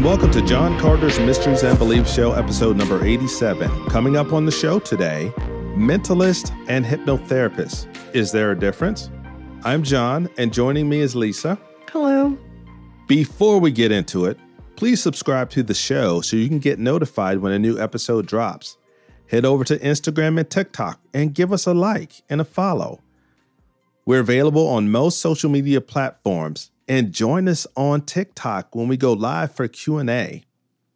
and welcome to John Carter's Mysteries and Beliefs Show, episode number 87. Coming up on the show today, mentalist and hypnotherapist. Is there a difference? I'm John, and joining me is Lisa. Hello. Before we get into it, please subscribe to the show so you can get notified when a new episode drops. Head over to Instagram and TikTok and give us a like and a follow. We're available on most social media platforms, and join us on TikTok when we go live for Q&A.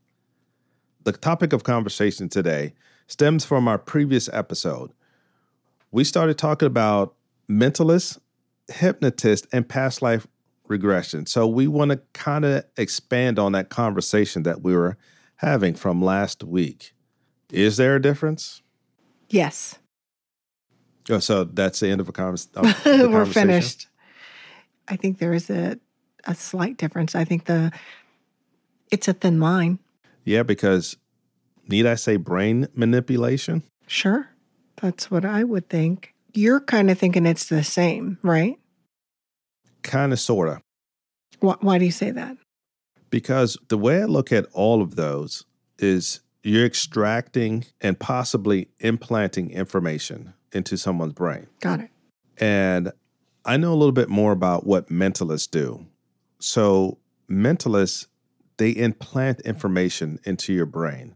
The topic of conversation today stems from our previous episode. We started talking about mentalists, hypnotists, and past life regression. So we want to kind of expand on that conversation that we were having from last week. Is there a difference? Yes. Oh, so that's the end of the conversation? We're finished. I think there is a slight difference. I think it's a thin line. Yeah, because need I say brain manipulation? Sure. That's what I would think. You're kind of thinking it's the same, right? Kind of, sort of. Why do you say that? Because the way I look at all of those is you're extracting and possibly implanting information into someone's brain. Got it. And I know a little bit more about what mentalists do. So mentalists, they implant information into your brain.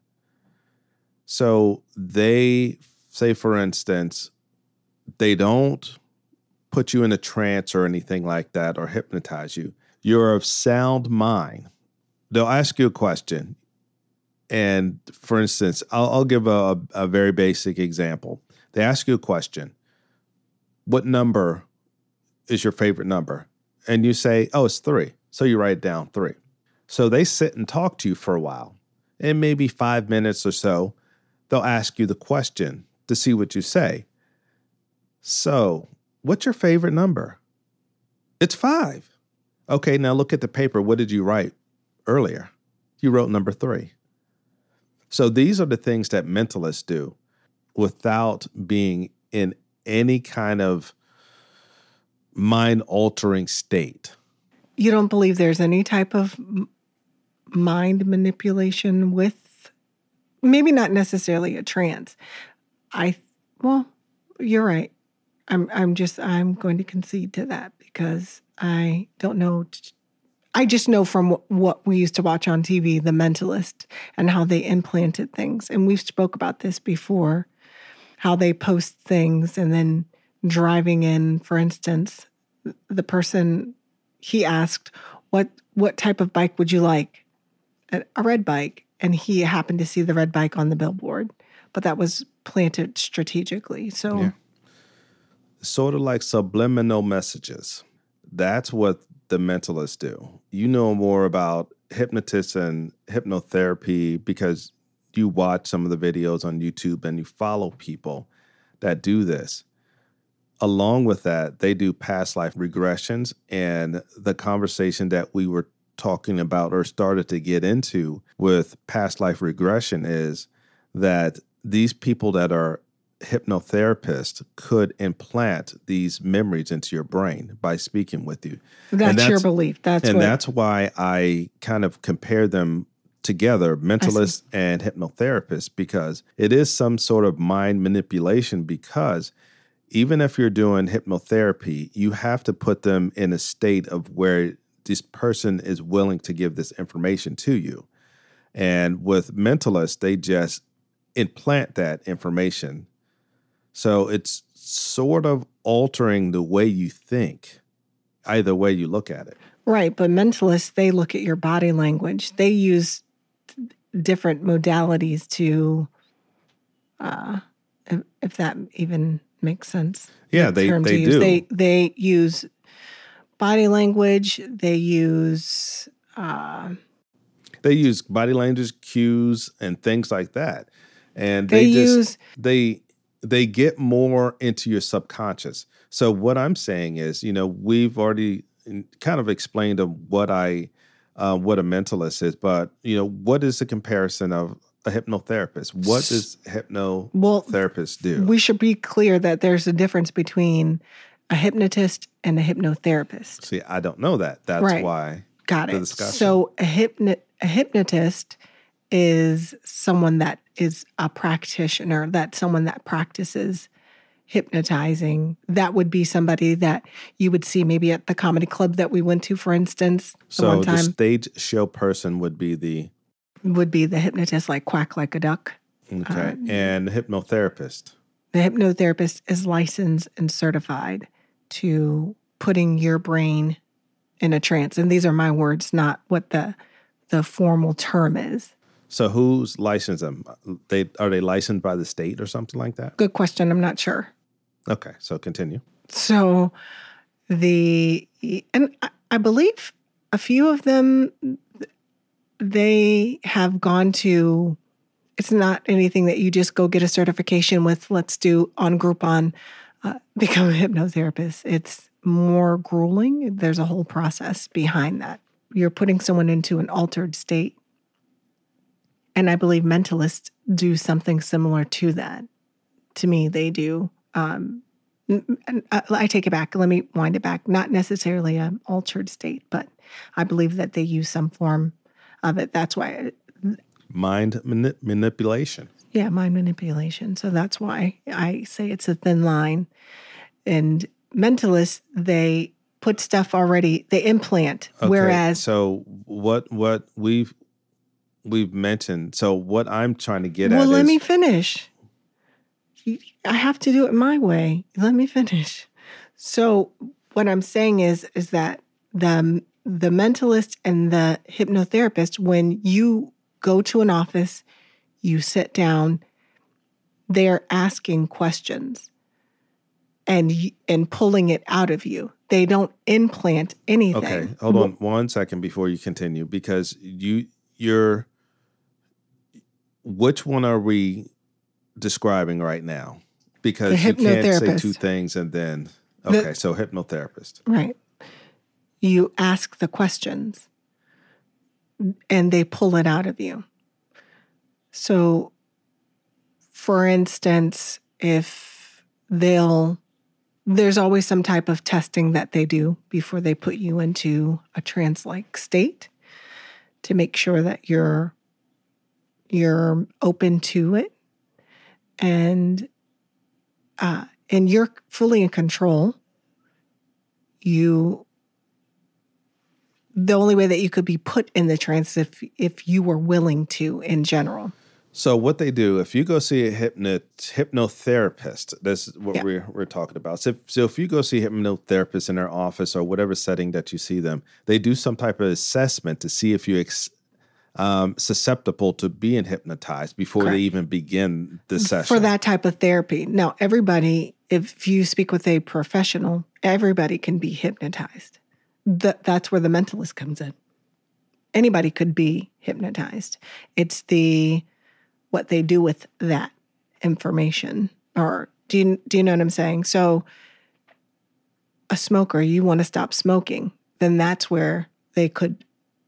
So they say, for instance, they don't put you in a trance or anything like that or hypnotize you. You're of sound mind. They'll ask you a question. And for instance, I'll give a very basic example. They ask you a question. What number is your favorite number? And you say, oh, it's 3. So you write down 3. So they sit and talk to you for a while. And maybe 5 minutes or so, they'll ask you the question to see what you say. So, what's your favorite number? It's 5. Okay, now look at the paper. What did you write earlier? You wrote number 3. So these are the things that mentalists do without being in any kind of mind-altering state. You don't believe there's any type of mind manipulation with, maybe not necessarily a trance. Well, you're right. I'm going to concede to that because I don't know. I just know from what we used to watch on TV, The Mentalist, and how they implanted things. And we've spoke about this before, how they post things and then driving in, for instance, the person, he asked, what type of bike would you like? A red bike. And he happened to see the red bike on the billboard, but that was planted strategically. So, yeah. Sort of like subliminal messages. That's what the mentalists do. You know more about hypnotists and hypnotherapy because you watch some of the videos on YouTube and you follow people that do this. Along with that, they do past life regressions, and the conversation that we were talking about or started to get into with past life regression is that these people that are hypnotherapists could implant these memories into your brain by speaking with you. That's your belief. That's why I kind of compare them together, mentalists and hypnotherapists, because it is some sort of mind manipulation, because even if you're doing hypnotherapy, you have to put them in a state of where this person is willing to give this information to you. And with mentalists, they just implant that information. So it's sort of altering the way you think, either way you look at it. Right, but mentalists, they look at your body language. They use different modalities to, if that even makes sense. Yeah, they do. They use body language. They use body language cues and things like that, and they get more into your subconscious. So what I'm saying is, we've already kind of explained what a mentalist is, but what is the comparison of a hypnotherapist? What does hypnotherapist do? We should be clear that there's a difference between a hypnotist and a hypnotherapist. See, I don't know that. That's right. why Got the it. discussion? So a hypnotist is someone that is a practitioner, that's someone that practices hypnotizing. That would be somebody that you would see maybe at the comedy club that we went to, for instance. So the stage show person would be the hypnotist, like Quack Like a Duck. okay, and the hypnotherapist. The hypnotherapist is licensed and certified to putting your brain in a trance. And these are my words, not what the formal term is. So who's licensed them? Are they licensed by the state or something like that? Good question. I'm not sure. Okay, so continue. So and I believe a few of them, they have gone to, it's not anything that you just go get a certification with, let's do on Groupon, become a hypnotherapist. It's more grueling. There's a whole process behind that. You're putting someone into an altered state. And I believe mentalists do something similar to that. To me, they do. And I take it back. Let me wind it back. Not necessarily an altered state, but I believe that they use some form of it. That's why. Mind manipulation. Yeah, mind manipulation. So that's why I say it's a thin line. And mentalists, they put stuff already, they implant. Okay, Whereas. So what we've mentioned. So what I'm trying to get at Well, is. let me finish. I have to do it my way. Let me finish. So what I'm saying is that the mentalist and the hypnotherapist, when you go to an office, you sit down, they're asking questions and pulling it out of you. They don't implant anything. Okay, hold on 1 second before you continue, because you're which one are we describing right now? Because you can't say two things and then, okay, so hypnotherapist. Right. You ask the questions and they pull it out of you. So, for instance, if there's always some type of testing that they do before they put you into a trance-like state to make sure that you're open to it and you're fully in control. The only way that you could be put in the trance if you were willing to in general. So what they do, if you go see a hypnotherapist, this is what we're talking about. So if you go see a hypnotherapist in their office or whatever setting that you see them, they do some type of assessment to see if you're susceptible to being hypnotized before they even begin the session. For that type of therapy. Now, everybody, if you speak with a professional, everybody can be hypnotized. That's where the mentalist comes in. Anybody could be hypnotized. It's what they do with that information. Or do you know what I'm saying? So a smoker, you want to stop smoking, then that's where they could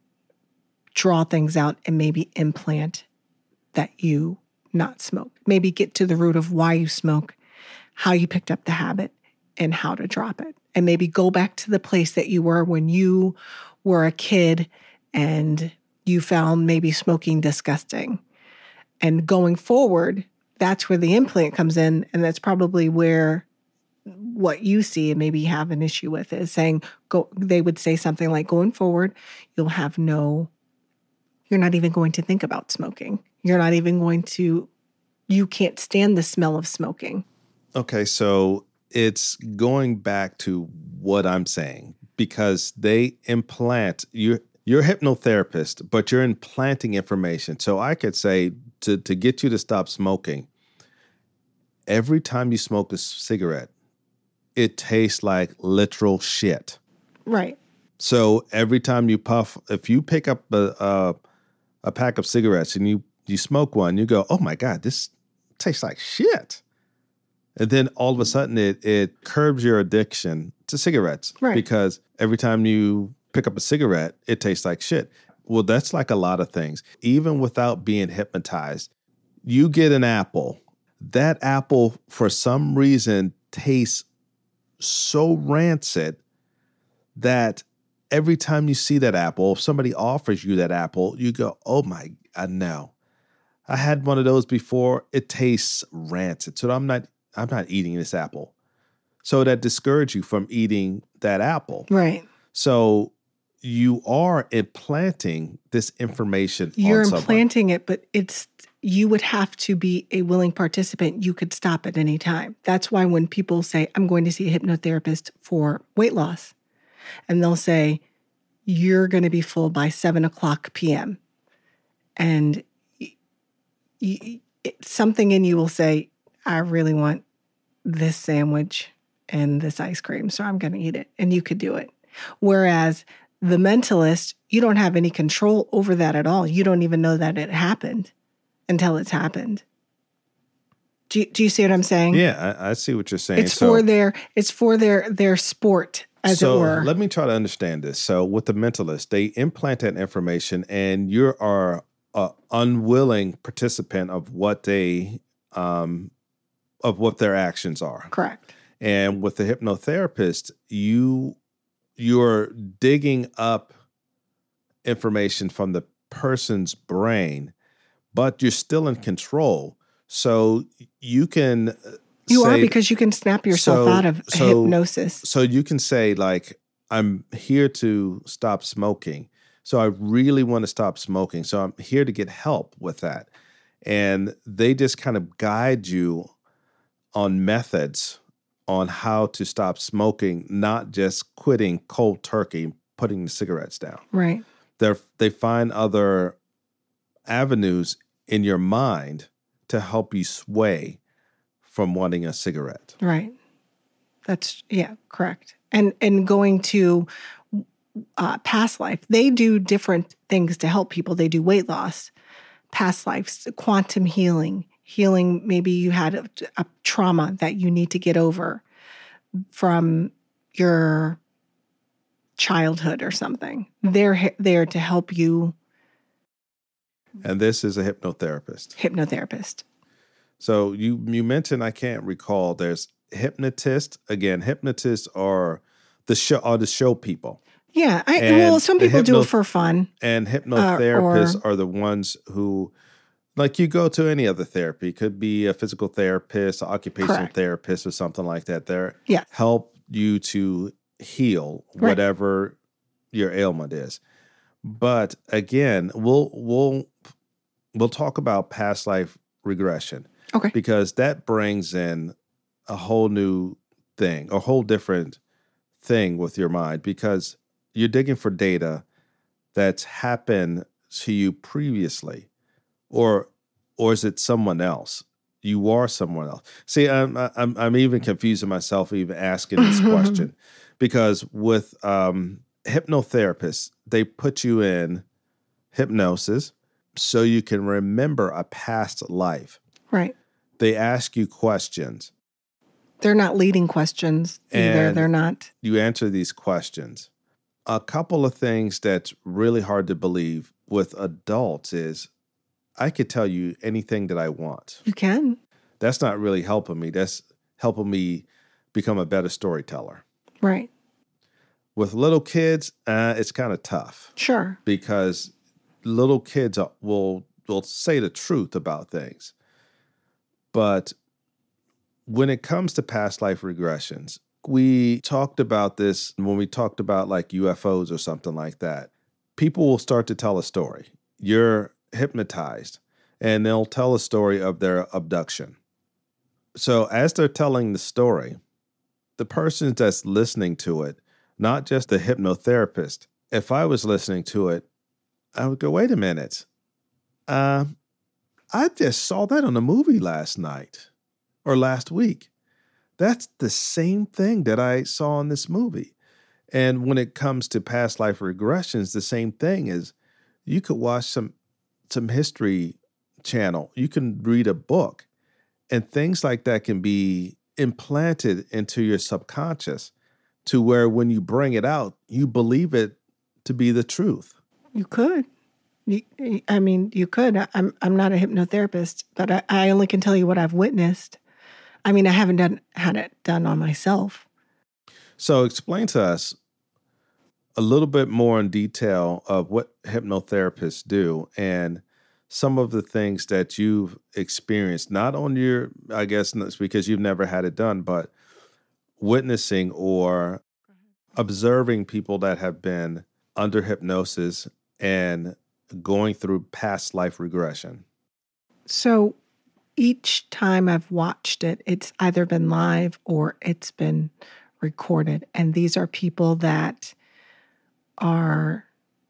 draw things out and maybe implant that you not smoke. Maybe get to the root of why you smoke, how you picked up the habit, and how to drop it. And maybe go back to the place that you were when you were a kid and you found maybe smoking disgusting. And going forward, that's where the implant comes in. And that's probably where what you see and maybe have an issue with is saying, they would say something like, going forward, you're not even going to think about smoking. You're not even you can't stand the smell of smoking. Okay, so it's going back to what I'm saying, because they implant, you're a hypnotherapist, but you're implanting information. So I could say to get you to stop smoking, every time you smoke a cigarette, it tastes like literal shit. Right. So every time you puff, if you pick up a pack of cigarettes and you smoke one, you go, oh my God, this tastes like shit. And then all of a sudden it curbs your addiction to cigarettes. Right. Because every time you pick up a cigarette, it tastes like shit. Well, that's like a lot of things. Even without being hypnotized, you get an apple. That apple, for some reason, tastes so rancid that every time you see that apple, if somebody offers you that apple, you go, oh my, I know. I had one of those before. It tastes rancid. So I'm not eating this apple. So that discourages you from eating that apple. Right. So you are implanting this information You're on someone. implanting it, but you would have to be a willing participant. You could stop at any time. That's why when people say, I'm going to see a hypnotherapist for weight loss, and they'll say, you're going to be full by 7:00 p.m. And something in you will say, I really want this sandwich and this ice cream, so I'm going to eat it. And you could do it. Whereas the mentalist, you don't have any control over that at all. You don't even know that it happened until it's happened. Do you see what I'm saying? Yeah, I see what you're saying. It's for their sport, as it were. So let me try to understand this. So with the mentalist, they implant that information, and you are an unwilling participant of what their actions are. Correct. And with the hypnotherapist, you're digging up information from the person's brain, but you're still in control. So you can are, because you can snap yourself out of hypnosis. So you can say, like, I'm here to stop smoking. So I really want to stop smoking. So I'm here to get help with that. And they just kind of guide you on methods on how to stop smoking, not just quitting cold turkey, putting the cigarettes down. Right. They find other avenues in your mind to help you sway from wanting a cigarette. Right. That's, correct. And going to past life, they do different things to help people. They do weight loss, past lives, quantum healing. Maybe you had a trauma that you need to get over from your childhood or something. They're there to help you. And this is a hypnotherapist. So you mentioned, I can't recall, there's hypnotists. Again, hypnotists are the show people. Yeah, some people do it for fun. And hypnotherapists are the ones who, like, you go to any other therapy. It could be a physical therapist, an occupational therapist, or something like that. They help you to heal whatever your ailment is. But again, we'll talk about past life regression. Okay. Because that brings in a whole new thing, a whole different thing with your mind, because you're digging for data that's happened to you previously, or is it someone else? You are someone else. See, I'm even confusing myself even asking this question, because with hypnotherapists, they put you in hypnosis so you can remember a past life. Right. They ask you questions. They're not leading questions either. They're not. You answer these questions. A couple of things that's really hard to believe with adults is, I could tell you anything that I want. You can. That's not really helping me. That's helping me become a better storyteller. Right. With little kids, it's kind of tough. Sure. Because little kids will say the truth about things. But when it comes to past life regressions, we talked about this when we talked about like UFOs or something like that. People will start to tell a story. You're hypnotized, and they'll tell a story of their abduction. So as they're telling the story, the person that's listening to it, not just the hypnotherapist, if I was listening to it, I would go, wait a minute. I just saw that on a movie last night or last week. That's the same thing that I saw in this movie. And when it comes to past life regressions, the same thing is, you could watch some history channel. You can read a book, and things like that can be implanted into your subconscious to where when you bring it out, you believe it to be the truth. You could. You could. I'm not a hypnotherapist, but I only can tell you what I've witnessed. I mean, I haven't had it done on myself. So explain to us a little bit more in detail of what hypnotherapists do and some of the things that you've experienced, not on your, I guess it's because you've never had it done, but witnessing or observing people that have been under hypnosis and going through past life regression. So each time I've watched it, it's either been live or it's been recorded. And these are people that are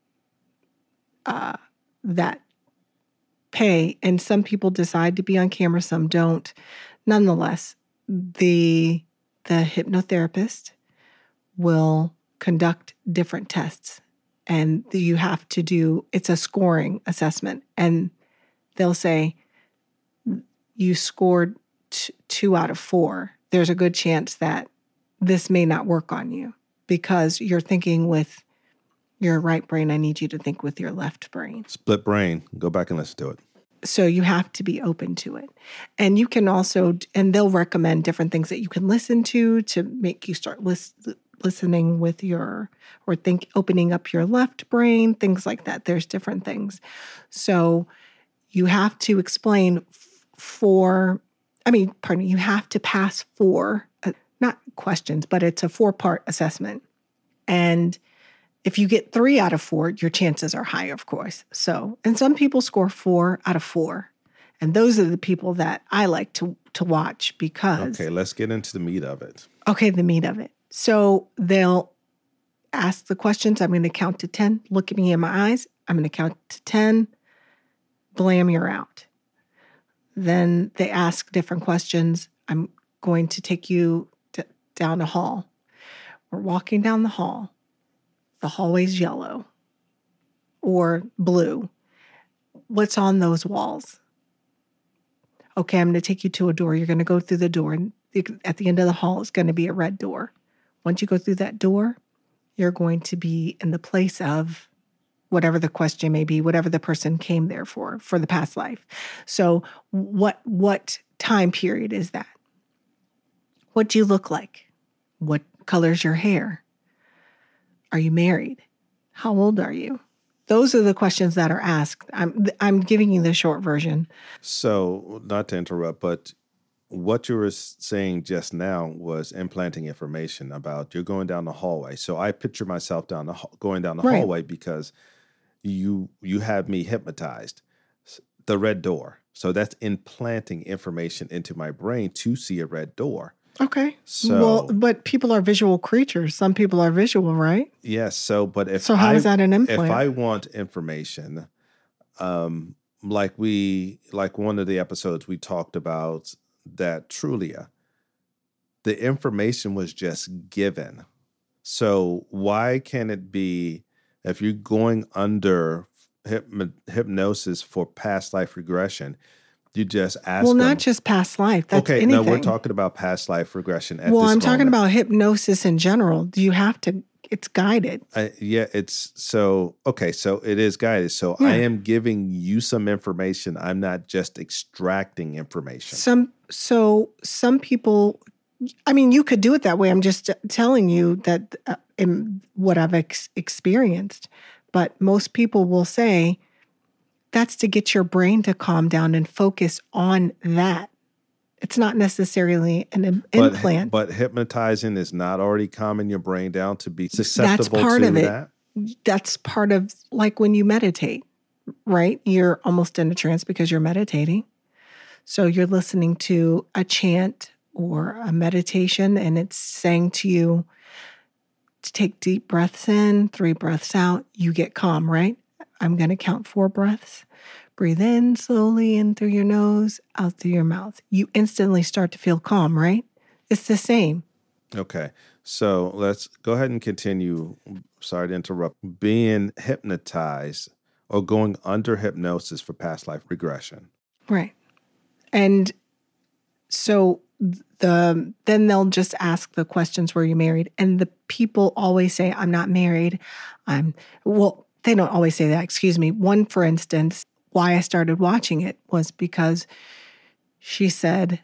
that pay, and some people decide to be on camera, some don't. Nonetheless, the hypnotherapist will conduct different tests, and you have to do, it's a scoring assessment, and they'll say you scored 2 out of 4. There's a good chance that this may not work on you because you're thinking with your right brain. I need you to think with your left brain. Split brain. Go back and listen to it. So you have to be open to it. And you can also, and they'll recommend different things that you can listen to make you start listening with your, or opening up your left brain, things like that. There's different things. So you have to explain you have to pass 4, not questions, but it's a 4-part assessment. And if you get 3 out of 4, your chances are higher, of course. So, and some people score 4 out of 4. And those are the people that I like to watch because... Okay, let's get into the meat of it. Okay, the meat of it. So they'll ask the questions. I'm going to count to 10. Look at me in my eyes. I'm going to count to 10. Blam, you're out. Then they ask different questions. I'm going to take you down a hall. We're walking down the hall. The hallway's yellow or blue. What's on those walls? Okay, I'm going to take you to a door. You're going to go through the door. And at the end of the hall is going to be a red door. Once you go through that door, you're going to be in the place of whatever the question may be, whatever the person came there for the past life. So what time period is that? What do you look like? What color's your hair? Are you married? How old are you? Those are the questions that are asked. I'm giving you the short version. So, not to interrupt, but what you were saying just now was implanting information about you're going down the hallway. So I picture myself going down the Right. hallway because you have me hypnotized. The red door. So that's implanting information into my brain to see a red door. Okay. So, well, but people are visual creatures. Some people are visual, right? Yes. So, but how is that an implant? If I want information, like one of the episodes we talked about that Trulia, the information was just given. So why can't it be if you're going under hypnosis for past life regression? You just ask them. Not just past life. That's okay, anything. no, we're talking about past life regression at this I'm moment. talking about hypnosis in general. Do you have to, it's guided. So it is guided. So yeah. I am giving you some information. I'm not just extracting information. Some people, you could do it that way. I'm just telling you that in what I've experienced. But most people will say, that's to get your brain to calm down and focus on that. It's not necessarily an implant. But hypnotizing is not already calming your brain down to be susceptible That's part to of it. That? That's part of, like when you meditate, right? You're almost in a trance because you're meditating. So you're listening to a chant or a meditation, and it's saying to you to take deep breaths in, 3 breaths out. You get calm, right? I'm going to count 4 breaths. Breathe in slowly in through your nose, out through your mouth. You instantly start to feel calm, right? It's the same. Okay. So let's go ahead and continue. Sorry to interrupt. Being hypnotized or going under hypnosis for past life regression. Right. And so then they'll just ask the questions, were you married? And the people always say, I'm not married. They don't always say that, excuse me. One, for instance, why I started watching it was because she said,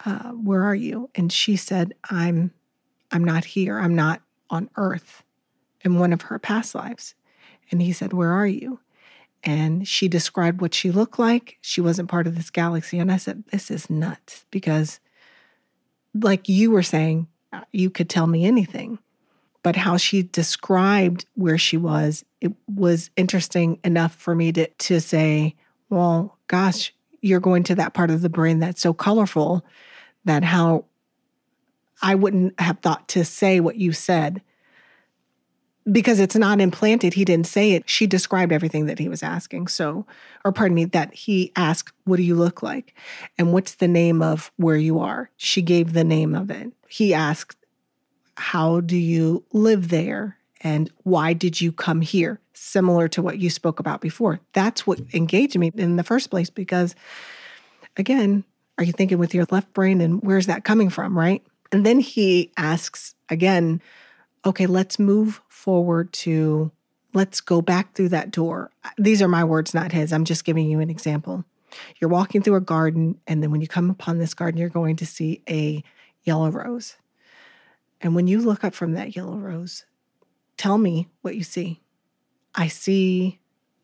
where are you? And she said, I'm not here. I'm not on Earth. in one of her past lives. And he said, where are you? And she described what she looked like. She wasn't part of this galaxy. And I said, this is nuts, because like you were saying, you could tell me anything. But how she described where she was, it was interesting enough for me to say, well, gosh, you're going to that part of the brain that's so colorful that how I wouldn't have thought to say what you said, because it's not implanted. He didn't say it. She described everything that he was asking. That he asked, what do you look like? And what's the name of where you are? She gave the name of it. He asked, how do you live there? And why did you come here? Similar to what you spoke about before. That's what engaged me in the first place, because again, are you thinking with your left brain, and where's that coming from, right? And then he asks again, okay, let's move forward let's go back through that door. These are my words, not his. I'm just giving you an example. You're walking through a garden, and then when you come upon this garden, you're going to see a yellow rose. And when you look up from that yellow rose, tell me what you see. I see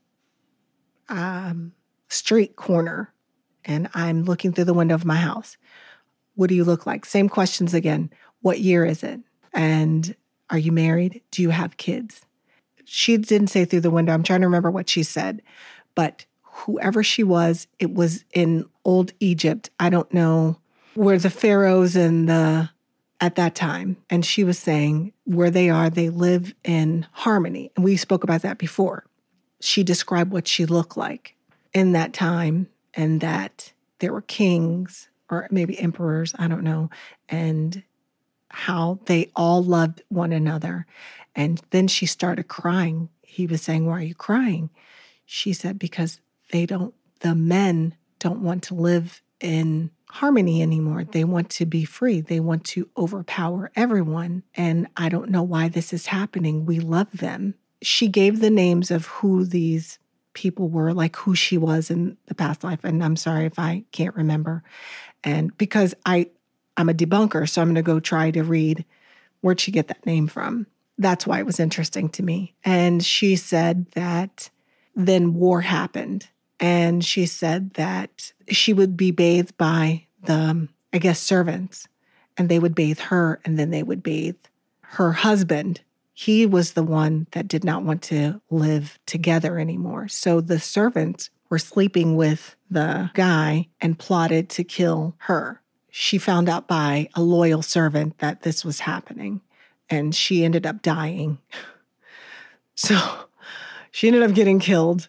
street corner, and I'm looking through the window of my house. What do you look like? Same questions again. What year is it? And are you married? Do you have kids? She didn't say through the window. I'm trying to remember what she said. But whoever she was, it was in old Egypt. I don't know where the pharaohs at that time. And she was saying where they are, they live in harmony. And we spoke about that before. She described what she looked like in that time, and that there were kings or maybe emperors, I don't know, and how they all loved one another. And then she started crying. He was saying, why are you crying? She said, because the men don't want to live in harmony anymore. They want to be free. They want to overpower everyone. And I don't know why this is happening. We love them. She gave the names of who these people were, like who she was in the past life. And I'm sorry if I can't remember. And because I'm a debunker, so I'm going to go try to read where'd she get that name from. That's why it was interesting to me. And she said that then war happened. And she said that she would be bathed by the, servants, and they would bathe her, and then they would bathe her husband. He was the one that did not want to live together anymore. So the servants were sleeping with the guy and plotted to kill her. She found out by a loyal servant that this was happening, and she ended up dying. So she ended up getting killed.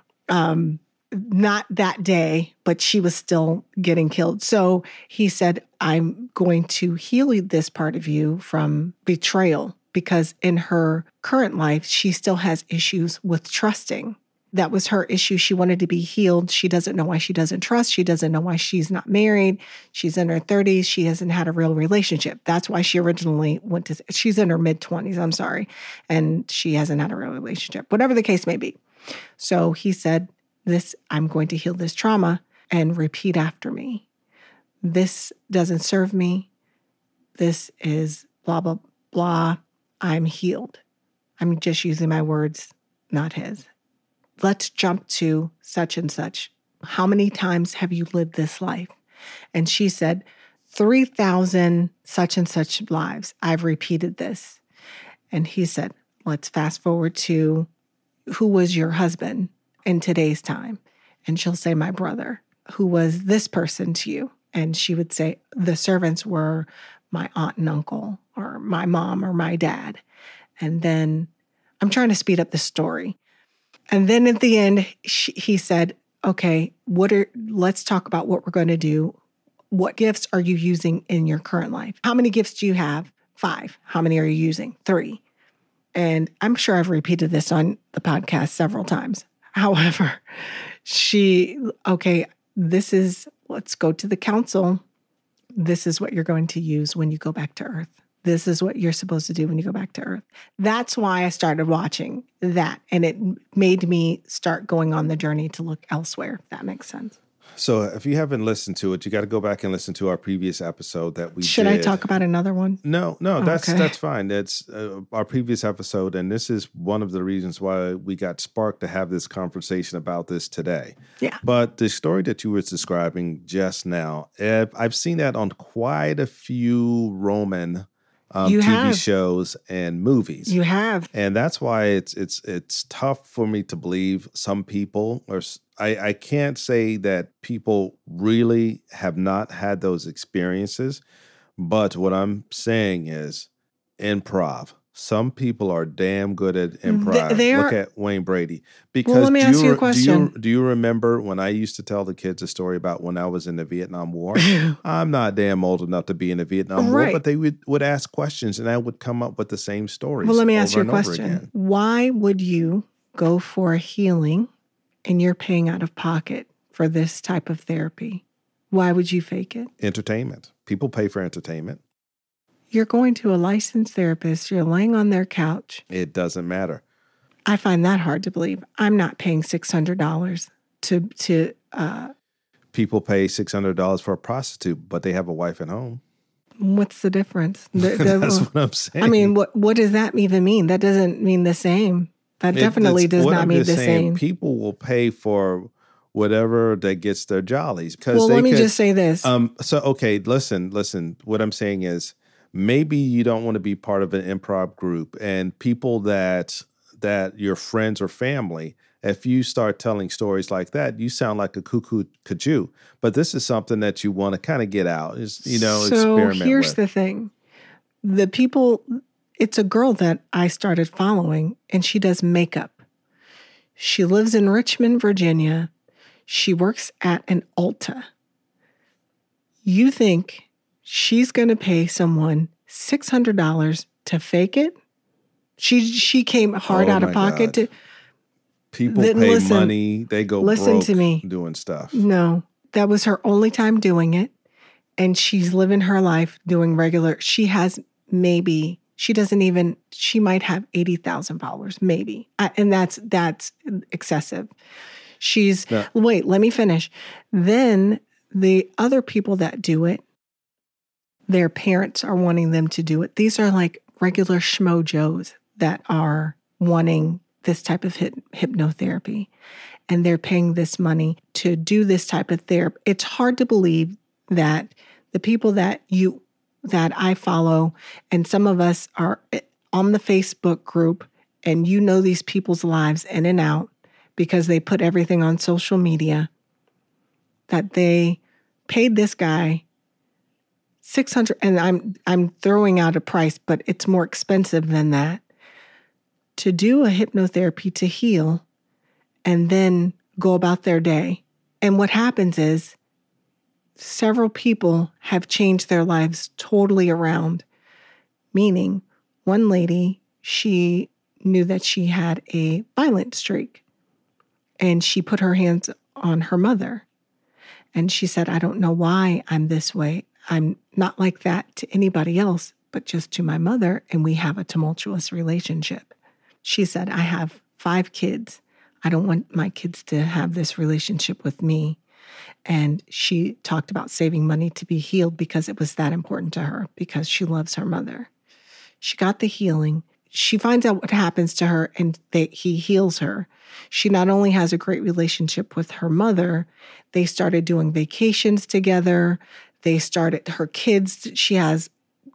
Not that day, but she was still getting killed. So he said, I'm going to heal this part of you from betrayal, because in her current life, she still has issues with trusting. That was her issue. She wanted to be healed. She doesn't know why she doesn't trust. She doesn't know why she's not married. She's in her 30s. She hasn't had a real relationship. That's why she originally she's in her mid-20s, I'm sorry, and she hasn't had a real relationship, whatever the case may be. So he said, I'm going to heal this trauma, and repeat after me. This doesn't serve me. This is blah, blah, blah. I'm healed. I'm just using my words, not his. Let's jump to such and such. How many times have you lived this life? And she said, 3,000 such and such lives. I've repeated this. And he said, let's fast forward to who was your husband in today's time? And she'll say, my brother. Who was this person to you? And she would say, the servants were my aunt and uncle, or my mom, or my dad. And then I'm trying to speed up the story. And then at the end, he said, okay, let's talk about what we're going to do. What gifts are you using in your current life? How many gifts do you have? 5. How many are you using? 3. And I'm sure I've repeated this on the podcast several times. However, let's go to the council. This is what you're going to use when you go back to Earth. This is what you're supposed to do when you go back to Earth. That's why I started watching that. And it made me start going on the journey to look elsewhere, if that makes sense. So if you haven't listened to it, you got to go back and listen to our previous episode that we Should did. I talk about another one? No, Okay. that's fine. That's our previous episode, and this is one of the reasons why we got sparked to have this conversation about this today. Yeah. But the story that you were describing just now, I've seen that on quite a few Roman You TV have. shows and movies. You have. And that's why it's tough for me to believe some people, or I can't say that people really have not had those experiences, but what I'm saying is improv. Some people are damn good at improv. they Look are- at Wayne Brady. Because let me ask you a question. Do you remember when I used to tell the kids a story about when I was in the Vietnam War? I'm not damn old enough to be in the Vietnam War, Right. but they would ask questions and I would come up with the same stories. Well, let me ask you a over and over question. again. Why would you go for a healing and you're paying out of pocket for this type of therapy? Why would you fake it? Entertainment. People pay for entertainment. You're going to a licensed therapist, you're laying on their couch. It doesn't matter. I find that hard to believe. I'm not paying $600 to People pay $600 for a prostitute, but they have a wife at home. what's the difference? That's what I'm saying. I mean, what does that even mean? That doesn't mean the same. That definitely does what not I'm mean just the saying, same. People will pay for whatever that gets their jollies. Well, let me just say this. So okay, listen. What I'm saying is, maybe you don't want to be part of an improv group, and people that your friends or family, if you start telling stories like that, you sound like a cuckoo kajou. But this is something that you want to kind of get out, So experiment here's with. the thing. The people, it's a girl that I started following, and she does makeup. She lives in Richmond, Virginia. She works at an Ulta. You think she's going to pay someone $600 to fake it? She came hard Oh out of my pocket God. to People Then pay listen- money, they go listen broke to me. doing stuff. No, that was her only time doing it. And she's living her life doing regular. She has maybe, she might have 80,000 followers, maybe. And that's excessive. Yeah. Wait, let me finish. Then the other people that do it, their parents are wanting them to do it. These are like regular schmo Joes that are wanting this type of hypnotherapy. And they're paying this money to do this type of therapy. It's hard to believe that the people that I follow, and some of us are on the Facebook group, and you know these people's lives in and out because they put everything on social media, that they paid this guy $600, and I'm throwing out a price, but it's more expensive than that, to do a hypnotherapy to heal and then go about their day. And what happens is several people have changed their lives totally around. Meaning, one lady, she knew that she had a violent streak, and she put her hands on her mother. And she said, I don't know why I'm this way. I'm not like that to anybody else, but just to my mother, and we have a tumultuous relationship. She said, I have 5 kids. I don't want my kids to have this relationship with me. And she talked about saving money to be healed because it was that important to her, because she loves her mother. She got the healing. She finds out what happens to her, and he heals her. She not only has a great relationship with her mother, they started doing vacations together. They started her kids. She has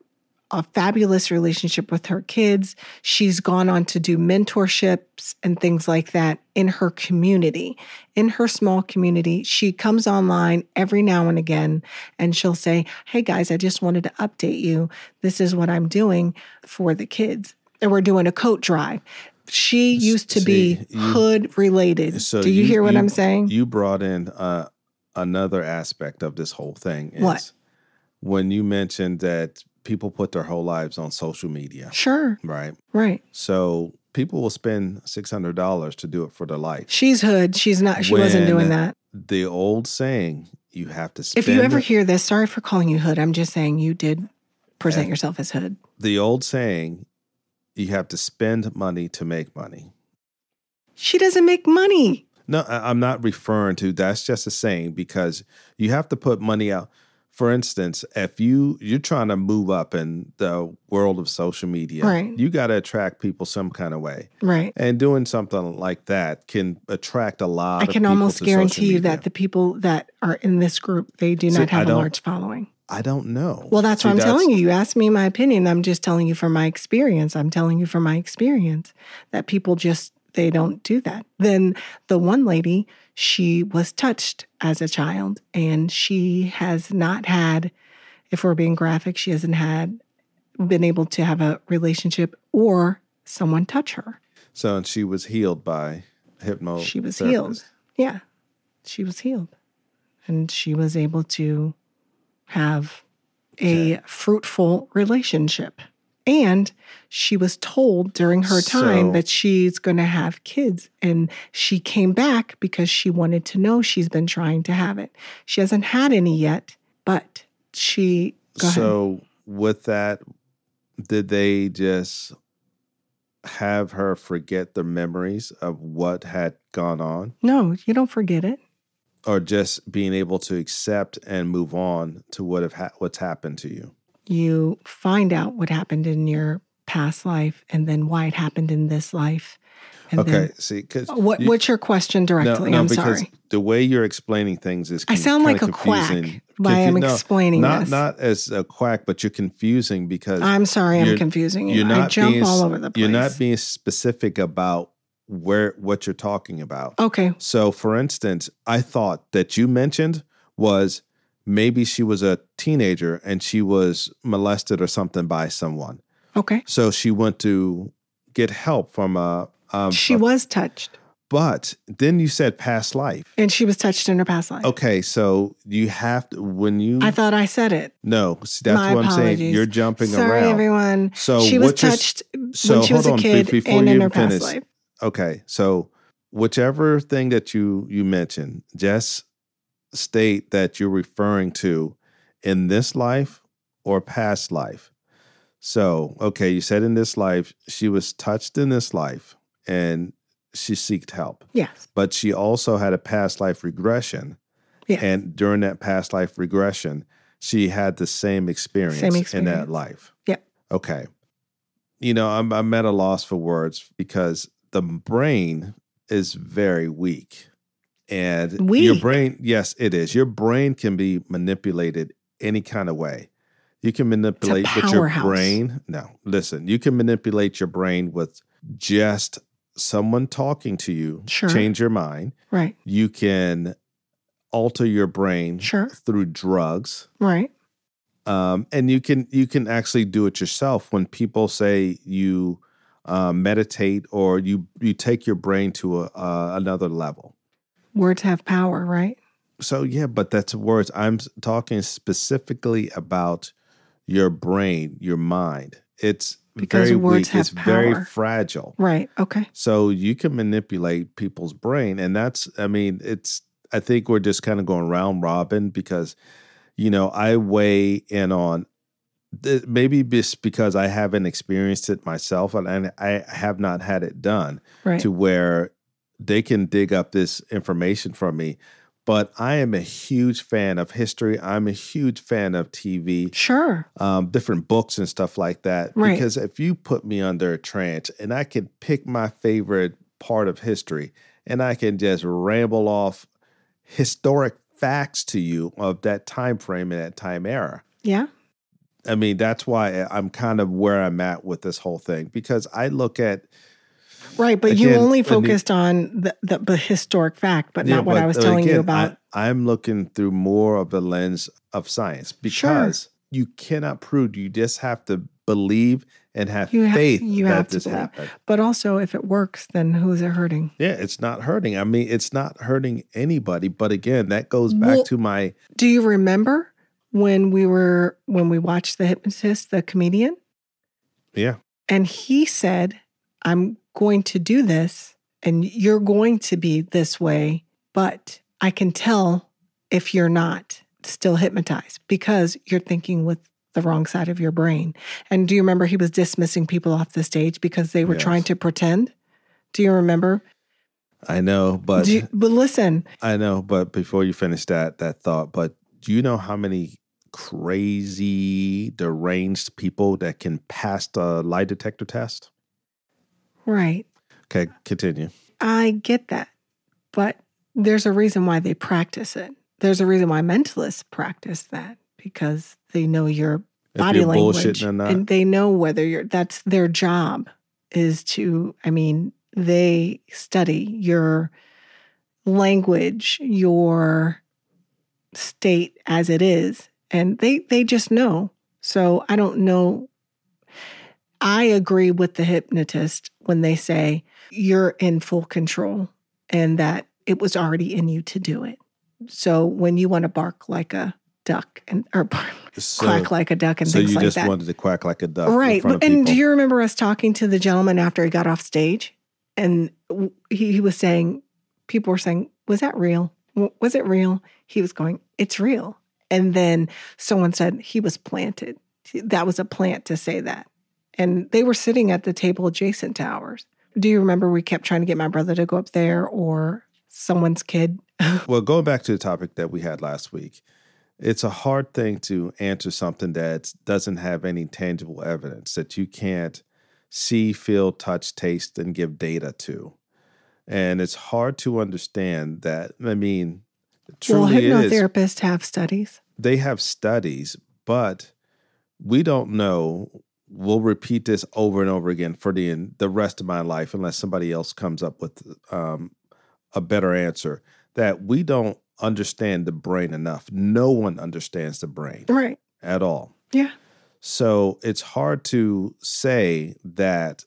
a fabulous relationship with her kids. She's gone on to do mentorships and things like that in her community, in her small community. She comes online every now and again, and she'll say, hey guys, I just wanted to update you. This is what I'm doing for the kids. And we're doing a coat drive. She used to be hood related. So do you hear what I'm saying? You brought in another aspect of this whole thing. Is What? When you mentioned that people put their whole lives on social media. Sure. Right. Right. So people will spend $600 to do it for their life. She's hood. She wasn't doing that. The old saying, you have to spend. If you ever hear this, sorry for calling you hood. I'm just saying you did present yourself as hood. The old saying, you have to spend money to make money. She doesn't make money. No, I'm not referring to, that's just a saying, because you have to put money out. For instance, if you're trying to move up in the world of social media, Right. you got to attract people some kind of way. Right. And doing something like that can attract a lot I of can people almost to guarantee social you media. that the people that are in this group, they do See, not have I a don't- large following. I don't know. Well, that's See, what I'm telling you. You asked me my opinion. I'm just telling you from my experience. I'm telling you from my experience that people just, they don't do that. Then the one lady, she was touched as a child, and she has not had, if we're being graphic, she hasn't been able to have a relationship or someone touch her. So, and she was healed by hypnotherapist. She was healed. Yeah, she was healed. And she was able to have a fruitful relationship. And she was told during her time So- that she's going to have kids. And she came back because she wanted to know. She's been trying to have it. She hasn't had any yet, but she, go ahead. So with that, did they just have her forget the memories of what had gone on, No, you don't forget it. or just being able to accept and move on to what's happened to you? You find out what happened in your past life and then why it happened in this life. And Okay, see, because what's your question directly? I'm because sorry. the way you're explaining things is I sound like a quack by I'm explaining this. Not as a quack, but you're confusing because I'm sorry, I'm you're- confusing you. you're I not jump being, all over the place. You're not being specific about what you're talking about. Okay. So, for instance, I thought that you mentioned was maybe she was a teenager and she was molested or something by someone. Okay. So she went to get help from She was touched, but then you said past life. and she was touched in her past life. Okay, so you have to, when you I thought I said it. no, see, that's My what I'm saying. apologies. You're jumping Sorry, around. everyone. So she was what you're- touched so when she was hold a on, kid before and you in her even past finish. life. Okay, so whichever thing that you mentioned, just state that you're referring to in this life or past life. So, okay, you said in this life, she was touched in this life and she sought help. Yes. But she also had a past life regression. Yes. And during that past life regression, she had the same experience in that experience. life. Yep. Okay. You know, I'm at a loss for words because the brain is very weak. And your Weak? brain, yes, it is. Your brain can be manipulated any kind of way. You can manipulate with your powerhouse. brain. No, listen, you can manipulate your brain with just someone talking to you, Sure. change your mind. Right. You can alter your brain Sure. through drugs. Right. And you can actually do it yourself. When people say you meditate or you take your brain to another level. Words have power, right? So yeah, but that's words. I'm talking specifically about your brain, your mind. It's Because very words weak. have It's very power. fragile. Right. Okay. So you can manipulate people's brain, and that's. I mean, it's. I think we're just kind of going round robin because, you know, I weigh in on maybe just because I haven't experienced it myself, and I have not had it done Right. to where they can dig up this information from me. But I am a huge fan of history. I'm a huge fan of TV, Sure. different books and stuff like that. Right. Because if you put me under a trance and I can pick my favorite part of history and I can just ramble off historic facts to you of that time frame and that time era. Yeah. I mean, that's why I'm kind of where I'm at with this whole thing, because I look at Right. But you Again, only and focused on the historic fact, but not what I was telling you about. I'm looking through more of the lens of science because you cannot prove. You just have to believe and have faith that this happened. But also, if it works, then who's it hurting? Yeah, it's not hurting. I mean, it's not hurting anybody. But again, that goes back to my. Do you remember when we watched The Hypnotist, the comedian? Yeah. And he said, I'm going to do this and you're going to be this way, but I can tell if you're not still hypnotized because you're thinking with the wrong side of your brain. And do you remember he was dismissing people off the stage because they were trying to pretend? Do you remember? I know, but But listen, I know, but before you finish that thought, but do you know how many crazy, deranged people that can pass the lie detector test? right. Okay, continue. I get that. But there's a reason why they practice it. There's a reason why mentalists practice that, because they know your If body you're language bullshitting or not. and they know whether that's their job is to, they study your language, your state as it is, and they just know. So I don't know. I agree with the hypnotist when they say you're in full control and that it was already in you to do it. So when you want to bark like a duck or quack like a duck and So things you like just that. wanted to quack like a duck in Right. front of And people. do you remember us talking to the gentleman after he got off stage? And he was saying, people were saying, was that real? Was it real? He was going, it's real. And then someone said he was planted. That was a plant to say that. And they were sitting at the table adjacent to ours. Do you remember we kept trying to get my brother to go up there or someone's kid? Well, going back to the topic that we had last week, it's a hard thing to answer something that doesn't have any tangible evidence that you can't see, feel, touch, taste, and give data to. And it's hard to understand that. I mean, truly well, it is. hypnotherapists have studies. They have studies, but we don't know. We'll repeat this over and over again for the rest of my life unless somebody else comes up with a better answer, that we don't understand the brain enough. No one understands the brain Right. at all. Yeah. So it's hard to say that,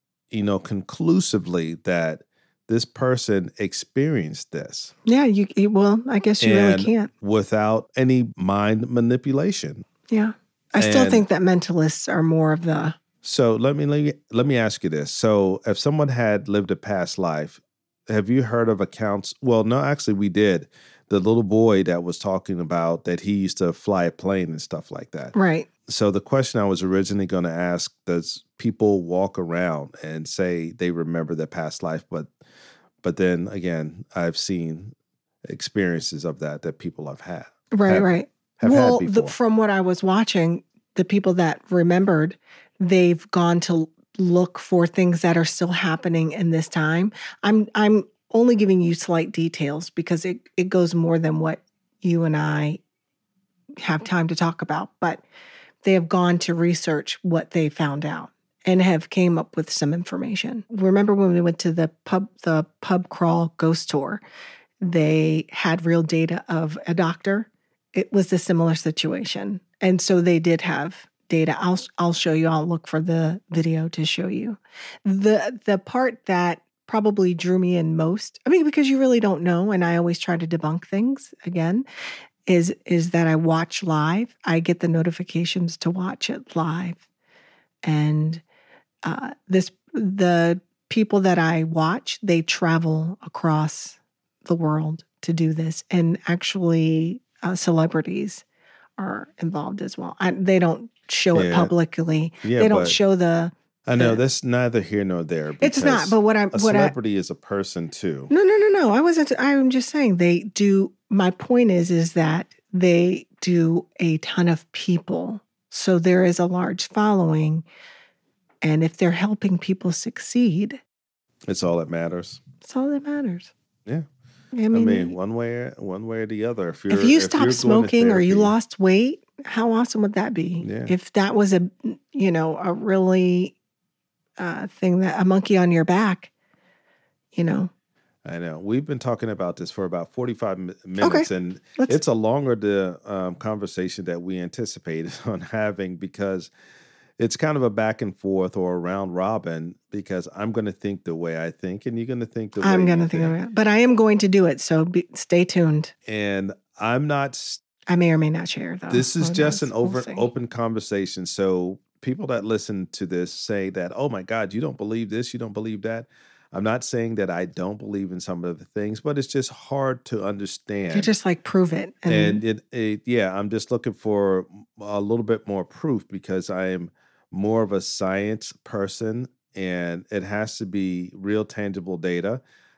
conclusively that this person experienced this. Yeah. Well, I guess you really can't. Without any mind manipulation. Yeah. I still think that mentalists are more of the. So let me ask you this. So if someone had lived a past life, have you heard of accounts? Well, no, actually we did. The little boy that was talking about that he used to fly a plane and stuff like that. Right. So the question I was originally going to ask, does people walk around and say they remember their past life? But then again, I've seen experiences of that people have had. Right. Well, from what I was watching, the people that remembered, they've gone to look for things that are still happening in this time. I'm only giving you slight details because it goes more than what you and I have time to talk about, but they have gone to research what they found out and have came up with some information. Remember when we went to the pub crawl ghost tour, they had real data of a doctor. It was a similar situation. And so they did have data. I'll show you. I'll look for the video to show you. The part that probably drew me in most, because you really don't know, and I always try to debunk things again, is that I watch live. I get the notifications to watch it live. And the people that I watch, they travel across the world to do this. And actually, celebrities are involved as well. They don't show it publicly. They don't show the. I know that's neither here nor there. It's not. But a celebrity is a person too. No. I'm just saying they do. My point is that they do a ton of people, so there is a large following, and if they're helping people succeed, it's all that matters. It's all that matters. Yeah. One way or the other. If you stop smoking or you lost weight, how awesome would that be? Yeah. If that was a really thing, that a monkey on your back, I know. We've been talking about this for about 45 minutes, and it's a longer conversation that we anticipated on having because it's kind of a back and forth or a round robin because I'm going to think the way I think and you're going to think the way I'm going to think. But I am going to do it, so stay tuned. And I'm not. I may or may not share, though. This is just an open conversation. So people that listen to this say that, oh my God, you don't believe this, you don't believe that. I'm not saying that I don't believe in some of the things, but it's just hard to understand. You're just like, prove it. And I'm just looking for a little bit more proof because I am more of a science person and it has to be real tangible data.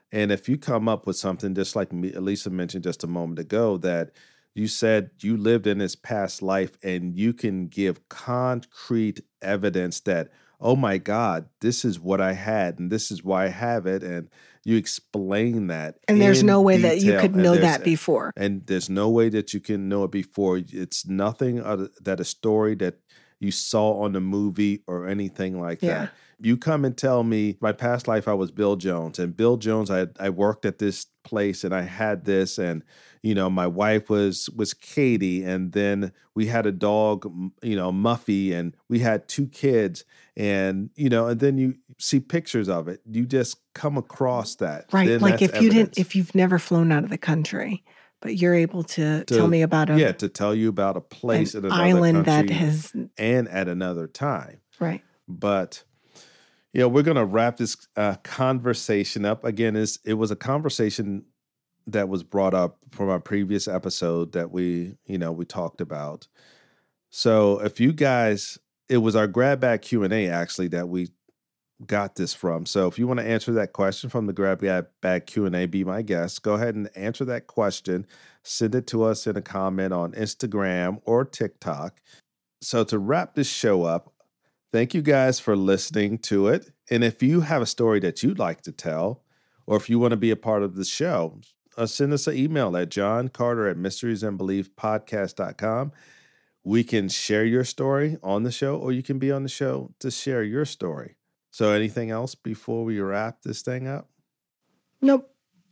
And if you come up with something just like Lisa mentioned just a moment ago, that you said you lived in this past life and you can give concrete evidence that, oh my God, this is what I had and this is why I have it. And you explain that And there's in no way that you detail, could and know there's that before. and there's no way that you can know it before. It's nothing other that a story that you saw on the movie or anything like Yeah. that. You come and tell me my past life I was Bill Jones, and Bill Jones, I worked at this place and I had this, and my wife was Katie, and then we had a dog, Muffy, and we had 2 kids, and and then you see pictures of it. You just come across that. Right. Then Like that's if evidence. if you've never flown out of the country, but you're able to tell me about to tell you about a place in an another island country that has, and at another time. right. But we're going to wrap this conversation up. Again, it was a conversation that was brought up from our previous episode that we talked about. So if you guys, it was our grab bag Q&A actually that we got this from. So if you want to answer that question from the grab bag Q&A, be my guest, go ahead and answer that question. Send it to us in a comment on Instagram or TikTok. So to wrap this show up, thank you guys for listening to it. And if you have a story that you'd like to tell, or if you want to be a part of the show, send us an email at johncarter@mysteriesandbeliefpodcast.com. We can share your story on the show, or you can be on the show to share your story. So anything else before we wrap this thing up? Nope.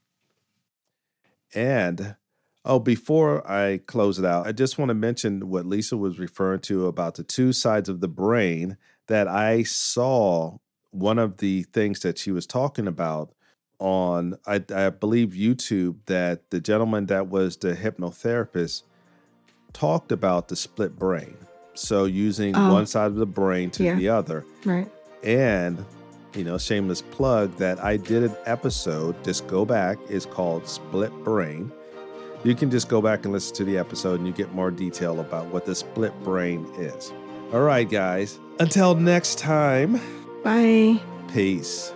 And before I close it out, I just want to mention what Lisa was referring to about the 2 sides of the brain, that I saw one of the things that she was talking about on, I believe, YouTube, that the gentleman that was the hypnotherapist talked about the split brain. So using one side of the brain to the other. Right. And, shameless plug that I did an episode, just go back, it's called Split Brain. You can just go back and listen to the episode and you get more detail about what the split brain is. All right, guys. Until next time. Bye. Peace.